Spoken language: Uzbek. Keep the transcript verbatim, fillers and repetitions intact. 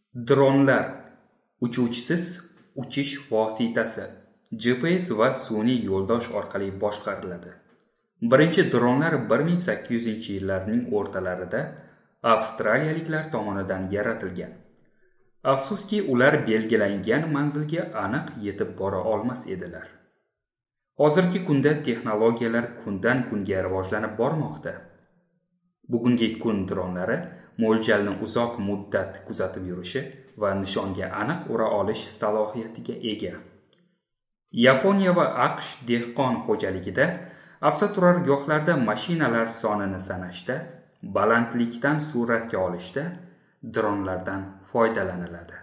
Dronlar uchuvchisiz uchish vositasi G P S va sun'iy yo'ldosh orqali boshqariladi. Birinchi dronlar bir ming sakkiz yuzinchi yillarning o'rtalarida avstraliyaliklar tomonidan yaratilgan. Afsuski, ular belgilangan manzilga aniq yetib bora olmas edilar. Hozirgi kunda texnologiyalar kundan kunga rivojlanib bormoqda. Bugungi kun dronlari mo'ljalni uzoq muddat kuzatib yurishi va nishonga aniq ura olish salohiyatiga ega. Yaponiya va AQSh dehqon xo'jaligida avtoturargohlarda mashinalar sonini sanashda, balandlikdan suratga olishda dronlardan foydalaniladi.